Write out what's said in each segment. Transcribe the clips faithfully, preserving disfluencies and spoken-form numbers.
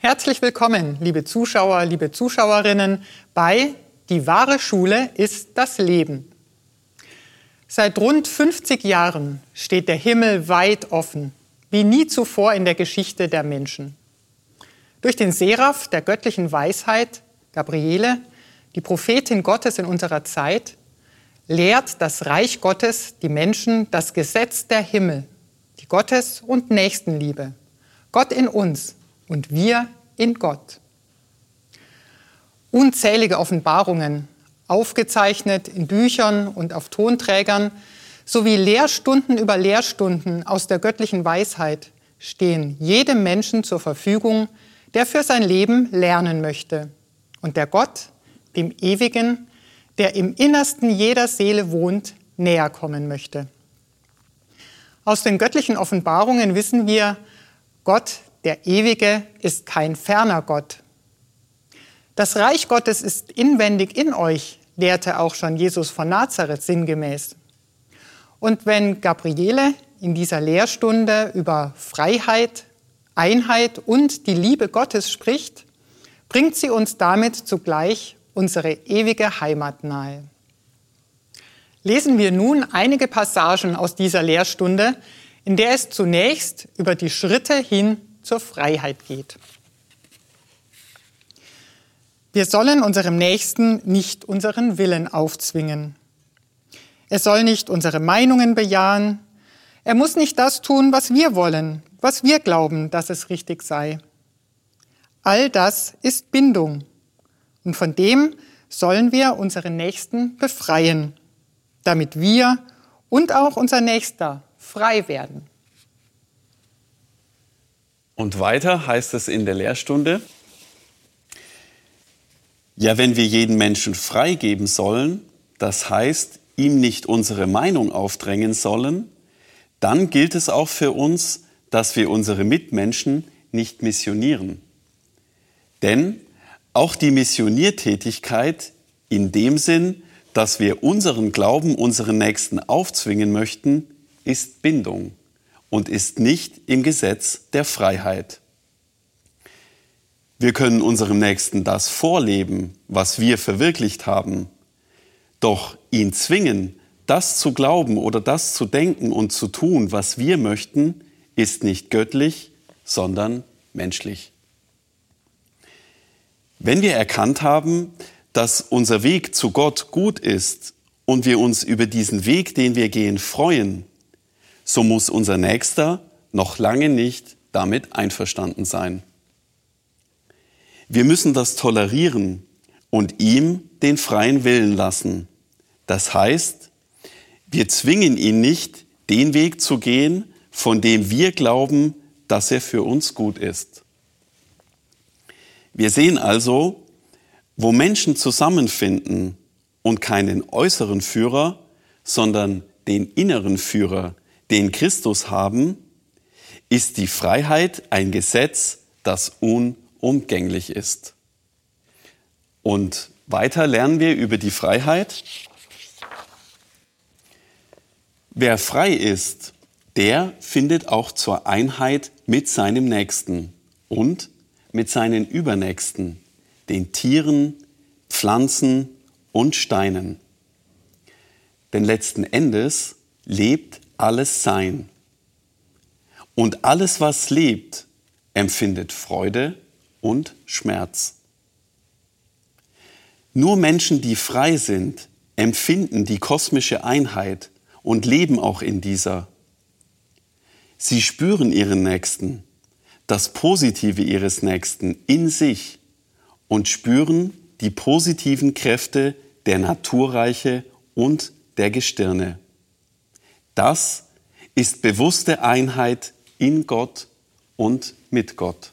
Herzlich willkommen, liebe Zuschauer, liebe Zuschauerinnen, bei Die wahre Schule ist das Leben. Seit rund fünfzig Jahren steht der Himmel weit offen, wie nie zuvor in der Geschichte der Menschen. Durch den Seraph der göttlichen Weisheit, Gabriele, die Prophetin Gottes in unserer Zeit, lehrt das Reich Gottes die Menschen das Gesetz der Himmel, die Gottes- und Nächstenliebe, Gott in uns und wir in Gott. Unzählige Offenbarungen, aufgezeichnet in Büchern und auf Tonträgern, sowie Lehrstunden über Lehrstunden aus der göttlichen Weisheit stehen jedem Menschen zur Verfügung, der für sein Leben lernen möchte und der Gott, dem Ewigen, der im Innersten jeder Seele wohnt, näher kommen möchte. Aus den göttlichen Offenbarungen wissen wir, Gott, der Ewige, ist kein ferner Gott. Das Reich Gottes ist inwendig in euch, lehrte auch schon Jesus von Nazareth sinngemäß. Und wenn Gabriele in dieser Lehrstunde über Freiheit, Einheit und die Liebe Gottes spricht, bringt sie uns damit zugleich unsere ewige Heimat nahe. Lesen wir nun einige Passagen aus dieser Lehrstunde, in der es zunächst über die Schritte hin zur Freiheit geht. Wir sollen unserem Nächsten nicht unseren Willen aufzwingen. Er soll nicht unsere Meinungen bejahen. Er muss nicht das tun, was wir wollen, was wir glauben, dass es richtig sei. All das ist Bindung. Und von dem sollen wir unseren Nächsten befreien, damit wir und auch unser Nächster frei werden. Und weiter heißt es in der Lehrstunde, ja, wenn wir jeden Menschen freigeben sollen, das heißt, ihm nicht unsere Meinung aufdrängen sollen, dann gilt es auch für uns, dass wir unsere Mitmenschen nicht missionieren. Denn auch die Missioniertätigkeit in dem Sinn, dass wir unseren Glauben unseren Nächsten aufzwingen möchten, ist Bindung und ist nicht im Gesetz der Freiheit. Wir können unserem Nächsten das vorleben, was wir verwirklicht haben. Doch ihn zwingen, das zu glauben oder das zu denken und zu tun, was wir möchten, ist nicht göttlich, sondern menschlich. Wenn wir erkannt haben, dass unser Weg zu Gott gut ist und wir uns über diesen Weg, den wir gehen, freuen, so muss unser Nächster noch lange nicht damit einverstanden sein. Wir müssen das tolerieren und ihm den freien Willen lassen. Das heißt, wir zwingen ihn nicht, den Weg zu gehen, von dem wir glauben, dass er für uns gut ist. Wir sehen also, wo Menschen zusammenfinden und keinen äußeren Führer, sondern den inneren Führer, den Christus haben, ist die Freiheit ein Gesetz, das unumgänglich ist. Und weiter lernen wir über die Freiheit. Wer frei ist, der findet auch zur Einheit mit seinem Nächsten und mit seinen Übernächsten, den Tieren, Pflanzen und Steinen. Denn letzten Endes lebt alles Sein. Und alles, was lebt, empfindet Freude und Schmerz. Nur Menschen, die frei sind, empfinden die kosmische Einheit und leben auch in dieser. Sie spüren ihren Nächsten, das Positive ihres Nächsten in sich und spüren die positiven Kräfte der Naturreiche und der Gestirne. Das ist bewusste Einheit in Gott und mit Gott.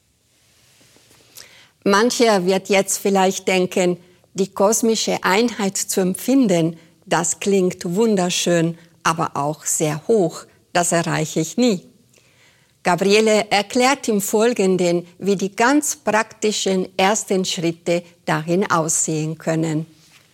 Mancher wird jetzt vielleicht denken, die kosmische Einheit zu empfinden, das klingt wunderschön, aber auch sehr hoch. Das erreiche ich nie. Gabriele erklärt im Folgenden, wie die ganz praktischen ersten Schritte dahin aussehen können.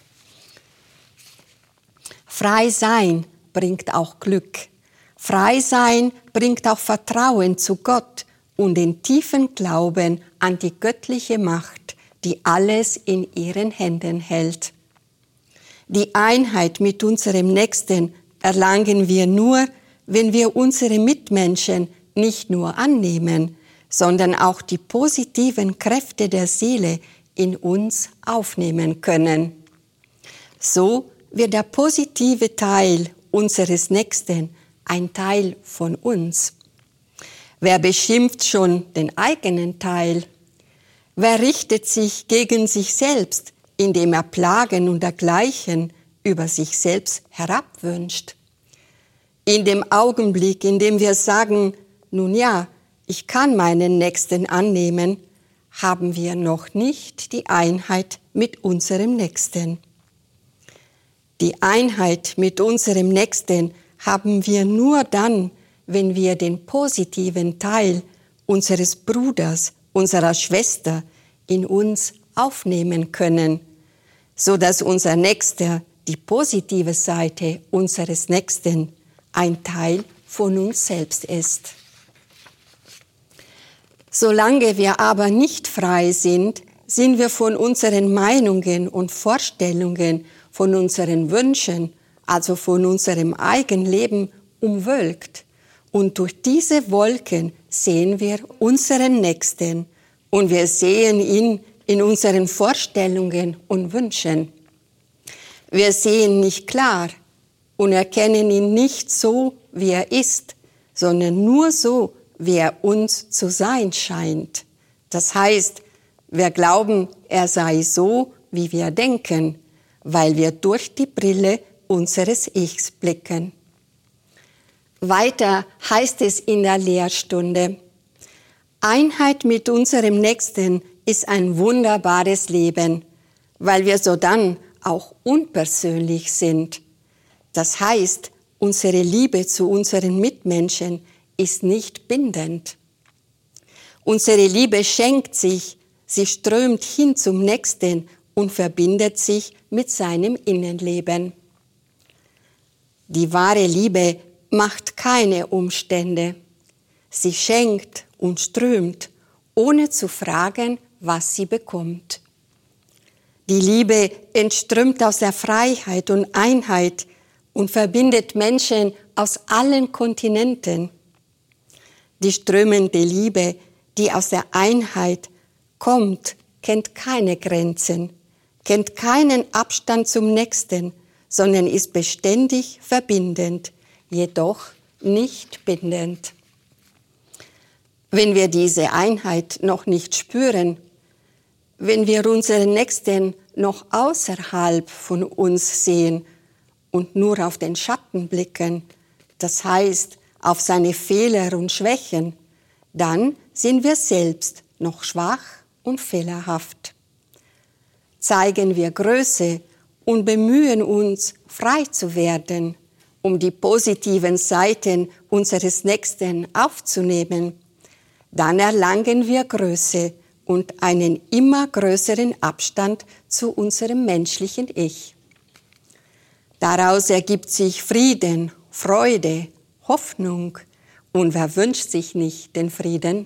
Frei sein bringt auch Glück. Frei sein bringt auch Vertrauen zu Gott und den tiefen Glauben an die göttliche Macht, die alles in ihren Händen hält. Die Einheit mit unserem Nächsten erlangen wir nur, wenn wir unsere Mitmenschen nicht nur annehmen, sondern auch die positiven Kräfte der Seele in uns aufnehmen können. So wird der positive Teil unseres Nächsten ein Teil von uns. Wer beschimpft schon den eigenen Teil? Wer richtet sich gegen sich selbst, indem er Plagen und dergleichen über sich selbst herabwünscht? In dem Augenblick, in dem wir sagen, nun ja, ich kann meinen Nächsten annehmen, haben wir noch nicht die Einheit mit unserem Nächsten. Die Einheit mit unserem Nächsten haben wir nur dann, wenn wir den positiven Teil unseres Bruders, unserer Schwester in uns aufnehmen können, so dass unser Nächster, die positive Seite unseres Nächsten, ein Teil von uns selbst ist. Solange wir aber nicht frei sind, sind wir von unseren Meinungen und Vorstellungen, von unseren Wünschen, also von unserem Eigenleben umwölkt. Und durch diese Wolken sehen wir unseren Nächsten und wir sehen ihn in unseren Vorstellungen und Wünschen. Wir sehen nicht klar und erkennen ihn nicht so, wie er ist, sondern nur so, wie er uns zu sein scheint. Das heißt, wir glauben, er sei so, wie wir denken, weil wir durch die Brille unseres Ichs blicken. Weiter heißt es in der Lehrstunde: Einheit mit unserem Nächsten ist ein wunderbares Leben, weil wir sodann auch unpersönlich sind. Das heißt, unsere Liebe zu unseren Mitmenschen ist nicht bindend. Unsere Liebe schenkt sich, sie strömt hin zum Nächsten und verbindet sich mit seinem Innenleben. Die wahre Liebe macht keine Umstände. Sie schenkt und strömt, ohne zu fragen, was sie bekommt. Die Liebe entströmt aus der Freiheit und Einheit und verbindet Menschen aus allen Kontinenten. Die strömende Liebe, die aus der Einheit kommt, kennt keine Grenzen, kennt keinen Abstand zum Nächsten, sondern ist beständig verbindend, jedoch nicht bindend. Wenn wir diese Einheit noch nicht spüren, wenn wir unseren Nächsten noch außerhalb von uns sehen und nur auf den Schatten blicken, das heißt auf seine Fehler und Schwächen, dann sind wir selbst noch schwach und fehlerhaft. Zeigen wir Größe und bemühen uns, frei zu werden, um die positiven Seiten unseres Nächsten aufzunehmen, dann erlangen wir Größe und einen immer größeren Abstand zu unserem menschlichen Ich. Daraus ergibt sich Frieden, Freude, Hoffnung. Und wer wünscht sich nicht den Frieden?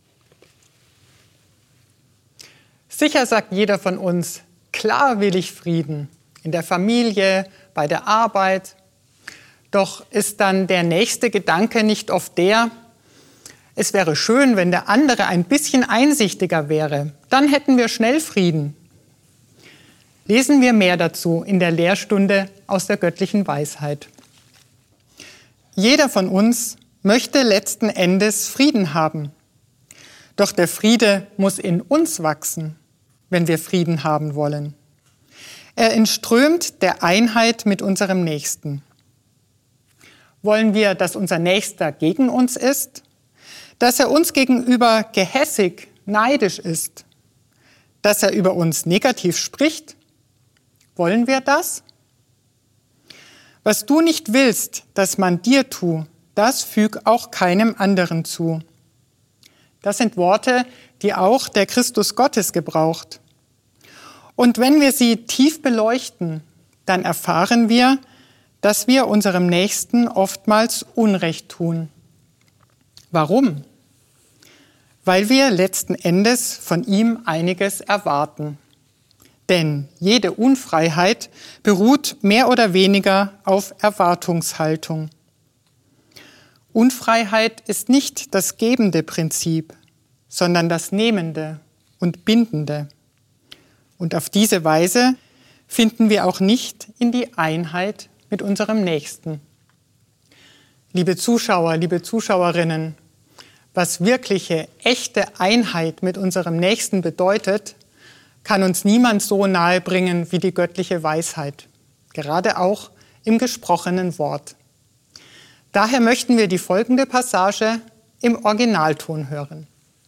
Sicher sagt jeder von uns, klar will ich Frieden, in der Familie, bei der Arbeit. Doch ist dann der nächste Gedanke nicht oft der, es wäre schön, wenn der andere ein bisschen einsichtiger wäre, dann hätten wir schnell Frieden. Lesen wir mehr dazu in der Lehrstunde aus der göttlichen Weisheit. Jeder von uns möchte letzten Endes Frieden haben. Doch der Friede muss in uns wachsen, wenn wir Frieden haben wollen. Er entströmt der Einheit mit unserem Nächsten. Wollen wir, dass unser Nächster gegen uns ist? Dass er uns gegenüber gehässig, neidisch ist? Dass er über uns negativ spricht? Wollen wir das? Was du nicht willst, dass man dir tue, das füg auch keinem anderen zu. Das sind Worte, die auch der Christus Gottes gebraucht. Und wenn wir sie tief beleuchten, dann erfahren wir, dass wir unserem Nächsten oftmals Unrecht tun. Warum? weil wir letzten Endes von ihm einiges erwarten. Denn jede Unfreiheit beruht mehr oder weniger auf Erwartungshaltung. Unfreiheit ist nicht das gebende Prinzip, sondern das nehmende und bindende. Und auf diese Weise finden wir auch nicht in die Einheit mit unserem Nächsten. Liebe Zuschauer, liebe Zuschauerinnen, was wirkliche, echte Einheit mit unserem Nächsten bedeutet, kann uns niemand so nahe bringen wie die göttliche Weisheit, gerade auch im gesprochenen Wort. Daher möchten wir die folgende Passage im Originalton hören.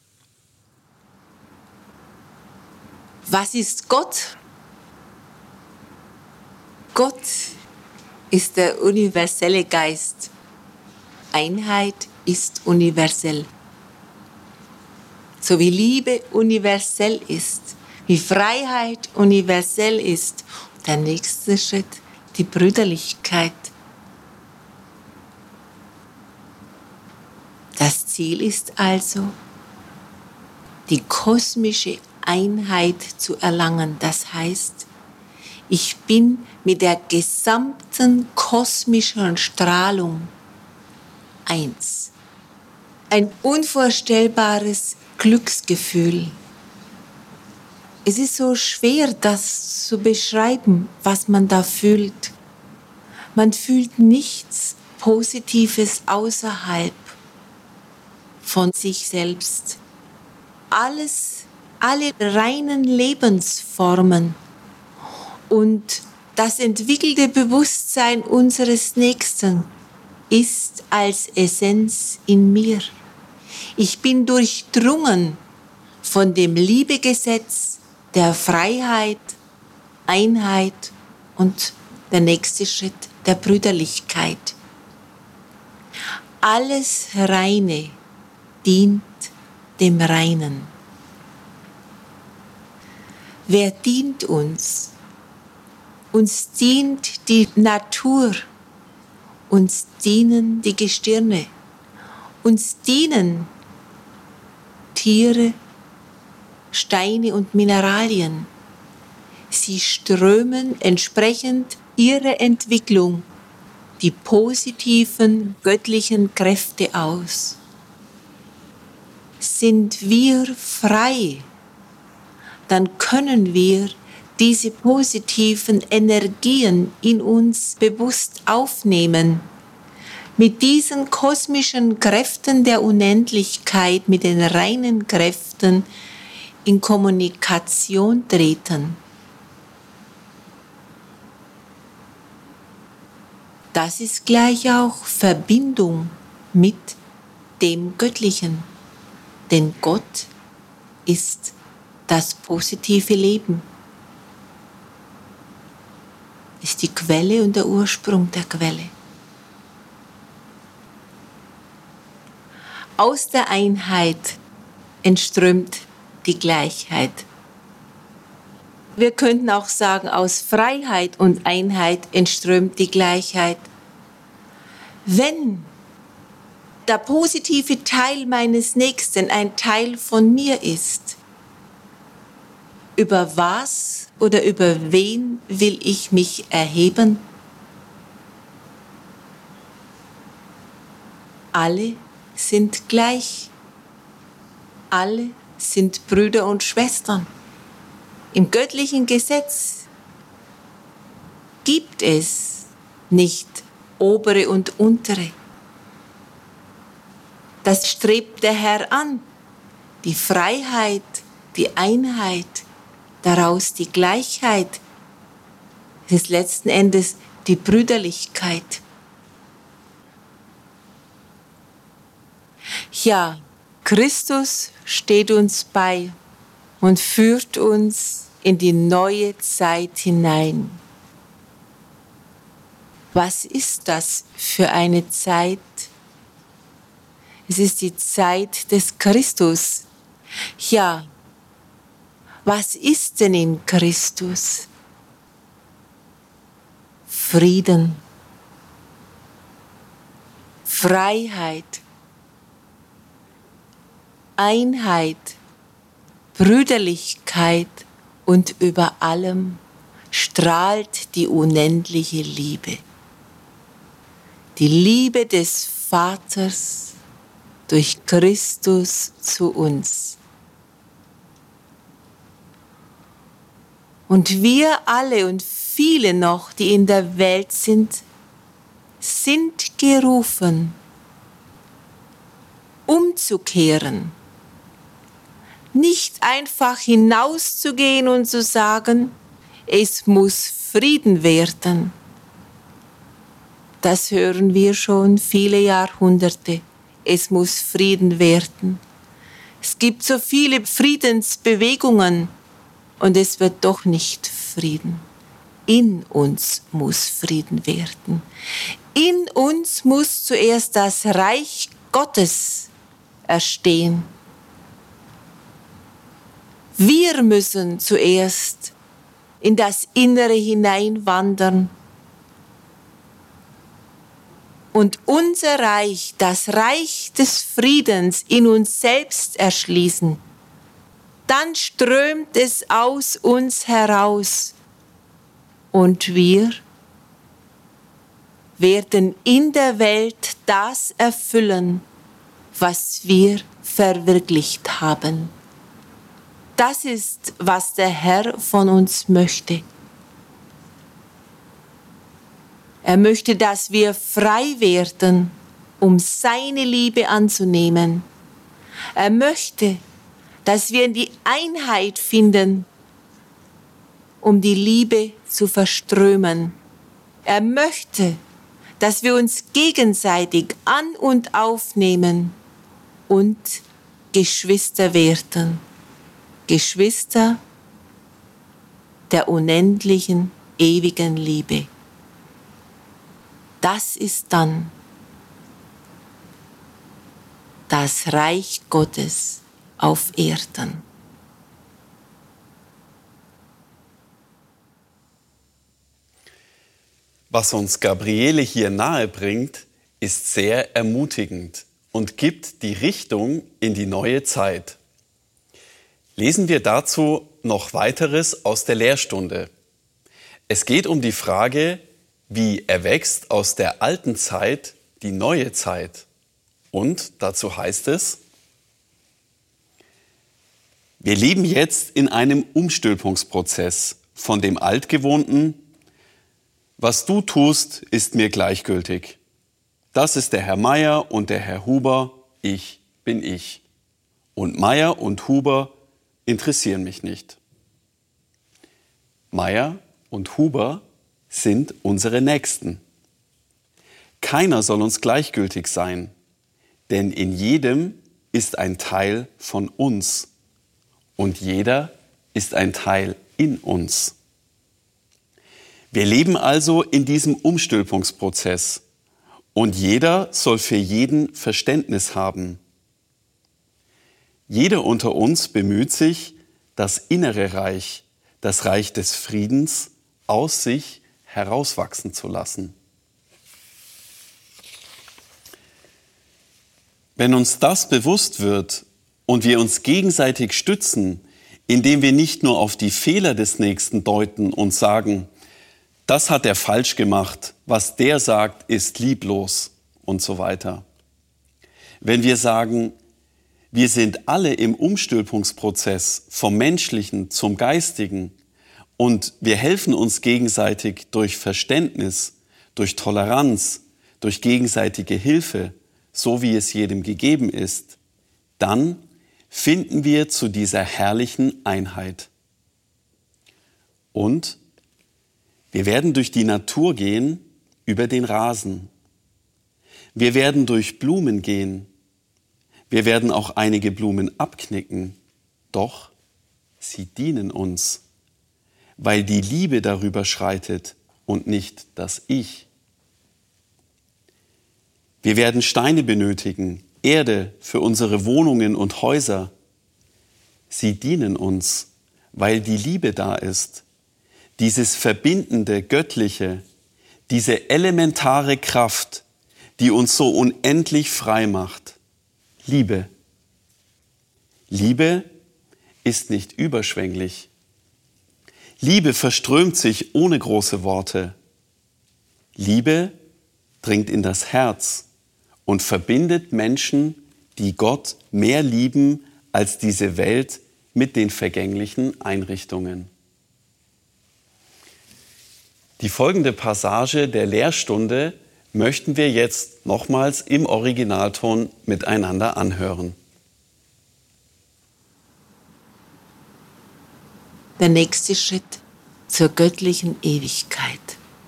Was ist Gott? Gott ist der universelle Geist. Einheit ist universell. So wie Liebe universell ist, wie Freiheit universell ist, der nächste Schritt, die Brüderlichkeit. Das Ziel ist also, die kosmische Einheit zu erlangen. Das heißt, ich bin mit der gesamten kosmischen Strahlung eins. Ein unvorstellbares Glücksgefühl. Es ist so schwer, das zu beschreiben, was man da fühlt. Man fühlt nichts Positives außerhalb von sich selbst. Alles, alle reinen Lebensformen und das entwickelte Bewusstsein unseres Nächsten ist als Essenz in mir. Ich bin durchdrungen von dem Liebegesetz der Freiheit, Einheit und der nächste Schritt der Brüderlichkeit. Alles Reine dient dem Reinen. Wer dient uns? Uns dient die Natur, uns dienen die Gestirne, uns dienen Tiere, Steine und Mineralien. Sie strömen entsprechend ihrer Entwicklung die positiven göttlichen Kräfte aus. Sind wir frei, dann können wir diese positiven Energien in uns bewusst aufnehmen, mit diesen kosmischen Kräften der Unendlichkeit, mit den reinen Kräften in Kommunikation treten. Das ist gleich auch Verbindung mit dem Göttlichen, denn Gott ist das positive Leben, ist die Quelle und der Ursprung der Quelle. Aus der Einheit entströmt die Gleichheit. Wir könnten auch sagen, aus Freiheit und Einheit entströmt die Gleichheit. Wenn der positive Teil meines Nächsten ein Teil von mir ist, über was oder über wen will ich mich erheben? Alle sind gleich. Alle sind Brüder und Schwestern. Im göttlichen Gesetz gibt es nicht obere und untere. Das strebt der Herr an. Die Freiheit, die Einheit, daraus die Gleichheit. Es ist letzten Endes die Brüderlichkeit. Ja, Christus steht uns bei und führt uns in die neue Zeit hinein. Was ist das für eine Zeit? Es ist die Zeit des Christus. Ja, was ist denn in Christus? Frieden, Freiheit, Einheit, Brüderlichkeit und über allem strahlt die unendliche Liebe. Die Liebe des Vaters durch Christus zu uns. Und wir alle und viele noch, die in der Welt sind, sind gerufen, umzukehren. Nicht einfach hinauszugehen und zu sagen, es muss Frieden werden. Das hören wir schon viele Jahrhunderte. Es muss Frieden werden. Es gibt so viele Friedensbewegungen und es wird doch nicht Frieden. In uns muss Frieden werden. In uns muss zuerst das Reich Gottes erstehen. Wir müssen zuerst in das Innere hineinwandern und unser Reich, das Reich des Friedens, in uns selbst erschließen. Dann strömt es aus uns heraus und wir werden in der Welt das erfüllen, was wir verwirklicht haben. Das ist, was der Herr von uns möchte. Er möchte, dass wir frei werden, um seine Liebe anzunehmen. Er möchte, dass wir in die Einheit finden, um die Liebe zu verströmen. Er möchte, dass wir uns gegenseitig an- und aufnehmen und Geschwister werden. Geschwister der unendlichen, ewigen Liebe. Das ist dann das Reich Gottes auf Erden. Was uns Gabriele hier nahe bringt, ist sehr ermutigend und gibt die Richtung in die neue Zeit. Lesen wir dazu noch weiteres aus der Lehrstunde. Es geht um die Frage, wie erwächst aus der alten Zeit die neue Zeit? Und dazu heißt es, wir leben jetzt in einem Umstülpungsprozess von dem Altgewohnten. Was du tust, ist mir gleichgültig. Das ist der Herr Meier und der Herr Huber, ich bin ich. Und Meier und Huber interessieren mich nicht. Meier und Huber sind unsere Nächsten. Keiner soll uns gleichgültig sein, denn in jedem ist ein Teil von uns und jeder ist ein Teil in uns. Wir leben also in diesem Umstülpungsprozess und jeder soll für jeden Verständnis haben. Jeder unter uns bemüht sich, das innere Reich, das Reich des Friedens, aus sich herauswachsen zu lassen. Wenn uns das bewusst wird und wir uns gegenseitig stützen, indem wir nicht nur auf die Fehler des Nächsten deuten und sagen, das hat er falsch gemacht, was der sagt, ist lieblos und so weiter. Wenn wir sagen, wir sind alle im Umstülpungsprozess vom Menschlichen zum Geistigen und wir helfen uns gegenseitig durch Verständnis, durch Toleranz, durch gegenseitige Hilfe, so wie es jedem gegeben ist, dann finden wir zu dieser herrlichen Einheit. Und wir werden durch die Natur gehen, über den Rasen. Wir werden durch Blumen gehen. Wir werden auch einige Blumen abknicken, doch sie dienen uns, weil die Liebe darüber schreitet und nicht das Ich. Wir werden Steine benötigen, Erde für unsere Wohnungen und Häuser. Sie dienen uns, weil die Liebe da ist, dieses verbindende, göttliche, diese elementare Kraft, die uns so unendlich frei macht. Liebe. Liebe ist nicht überschwänglich. Liebe verströmt sich ohne große Worte. Liebe dringt in das Herz und verbindet Menschen, die Gott mehr lieben als diese Welt mit den vergänglichen Einrichtungen. Die folgende Passage der Lehrstunde möchten wir jetzt nochmals im Originalton miteinander anhören. Der nächste Schritt zur göttlichen Ewigkeit.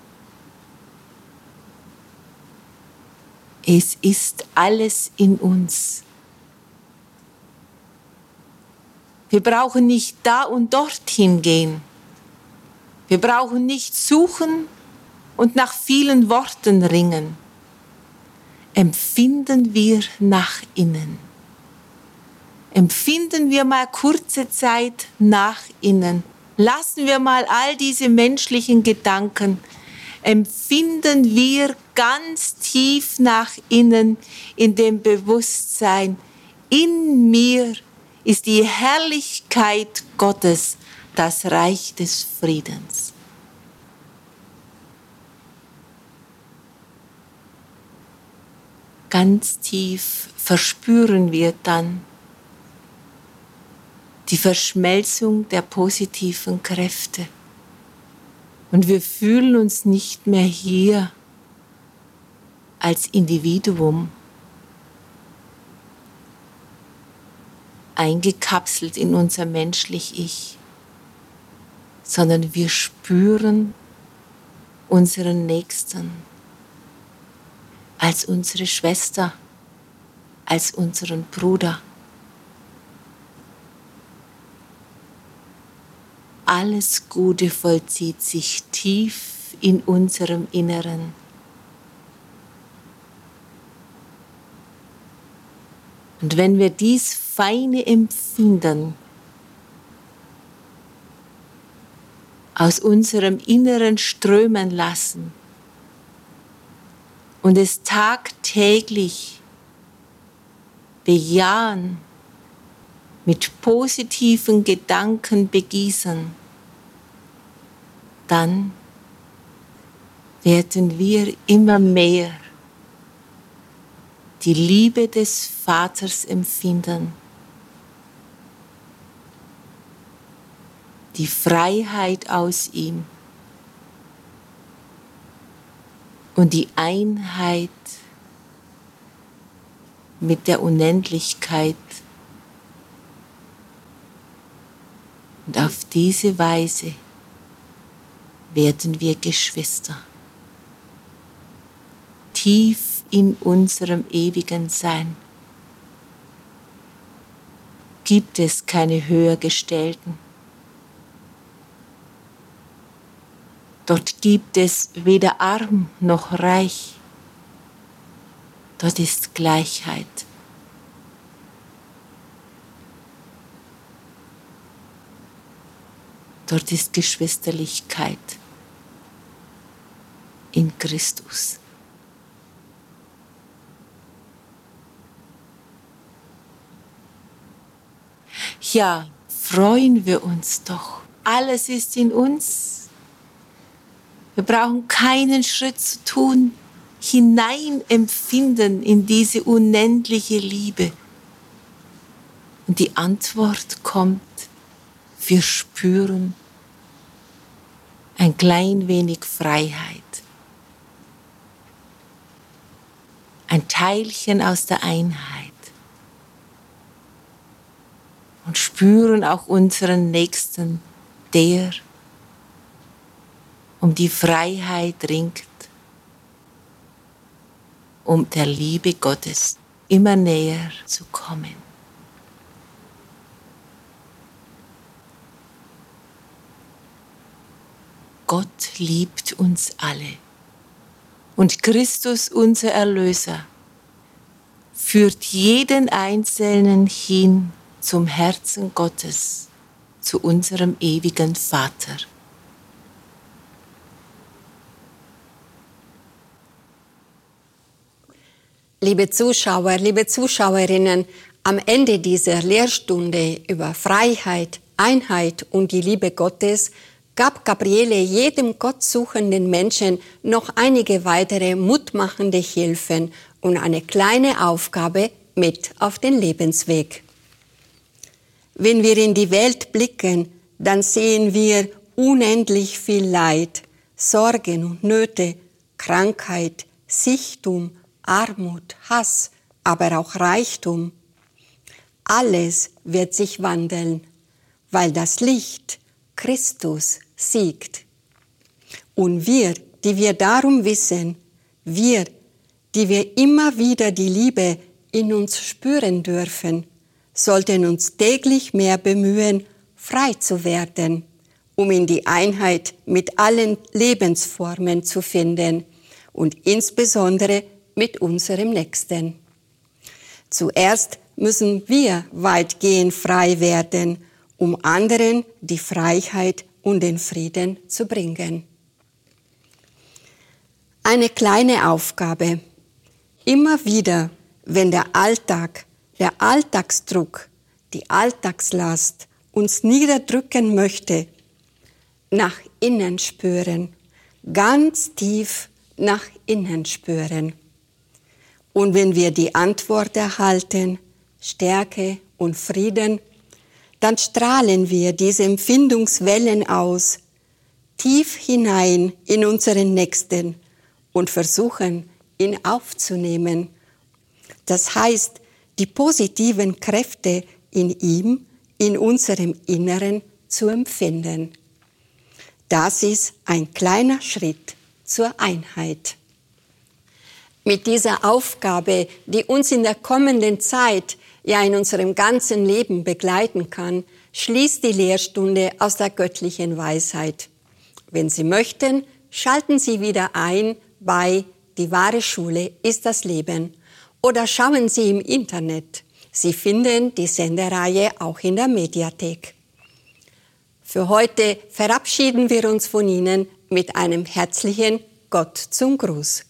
Es ist alles in uns. Wir brauchen nicht da und dorthin gehen. Wir brauchen nicht suchen und nach vielen Worten ringen. Empfinden wir nach innen. Empfinden wir mal kurze Zeit nach innen. Lassen wir mal all diese menschlichen Gedanken. Empfinden wir ganz tief nach innen in dem Bewusstsein, in mir ist die Herrlichkeit Gottes, das Reich des Friedens. Ganz tief verspüren wir dann die Verschmelzung der positiven Kräfte. Und wir fühlen uns nicht mehr hier als Individuum, eingekapselt in unser menschlich Ich, sondern wir spüren unseren Nächsten als unsere Schwester, als unseren Bruder. Alles Gute vollzieht sich tief in unserem Inneren. Und wenn wir dies feine Empfinden aus unserem Inneren strömen lassen und es tagtäglich bejahen, mit positiven Gedanken begießen, dann werden wir immer mehr die Liebe des Vaters empfinden, die Freiheit aus ihm und die Einheit mit der Unendlichkeit. Und auf diese Weise werden wir Geschwister. Tief in unserem ewigen Sein gibt es keine Höhergestellten. Dort gibt es weder arm noch reich. Dort ist Gleichheit. Dort ist Geschwisterlichkeit in Christus. Ja, freuen wir uns doch. Alles ist in uns. Wir brauchen keinen Schritt zu tun, hinein empfinden in diese unendliche Liebe. Und die Antwort kommt, wir spüren ein klein wenig Freiheit. Ein Teilchen aus der Einheit. Und spüren auch unseren Nächsten, der um die Freiheit ringt, um der Liebe Gottes immer näher zu kommen. Gott liebt uns alle und Christus, unser Erlöser, führt jeden Einzelnen hin zum Herzen Gottes, zu unserem ewigen Vater. Liebe Zuschauer, liebe Zuschauerinnen, Am Ende dieser Lehrstunde über Freiheit, Einheit und die Liebe Gottes gab Gabriele jedem gottsuchenden Menschen noch einige weitere mutmachende Hilfen und eine kleine Aufgabe mit auf den Lebensweg. Wenn wir in die Welt blicken, dann sehen wir unendlich viel Leid, Sorgen und Nöte, Krankheit, Sichtum, Armut, Hass, aber auch Reichtum. Alles wird sich wandeln, weil das Licht, Christus, siegt. Und wir, die wir darum wissen, wir, die wir immer wieder die Liebe in uns spüren dürfen, sollten uns täglich mehr bemühen, frei zu werden, um in die Einheit mit allen Lebensformen zu finden und insbesondere mit unserem Nächsten. Zuerst müssen wir weitgehend frei werden, um anderen die Freiheit und den Frieden zu bringen. Eine kleine Aufgabe. Immer wieder, wenn der Alltag, der Alltagsdruck, die Alltagslast uns niederdrücken möchte, nach innen spüren, ganz tief nach innen spüren. Und wenn wir die Antwort erhalten, Stärke und Frieden, dann strahlen wir diese Empfindungswellen aus, tief hinein in unseren Nächsten und versuchen, ihn aufzunehmen. Das heißt, die positiven Kräfte in ihm, in unserem Inneren zu empfinden. Das ist ein kleiner Schritt zur Einheit. Mit dieser Aufgabe, die uns in der kommenden Zeit, ja in unserem ganzen Leben begleiten kann, schließt die Lehrstunde aus der göttlichen Weisheit. Wenn Sie möchten, schalten Sie wieder ein bei Die wahre Schule ist das Leben oder schauen Sie im Internet. Sie finden die Sendereihe auch in der Mediathek. Für heute verabschieden wir uns von Ihnen mit einem herzlichen Gott zum Gruß.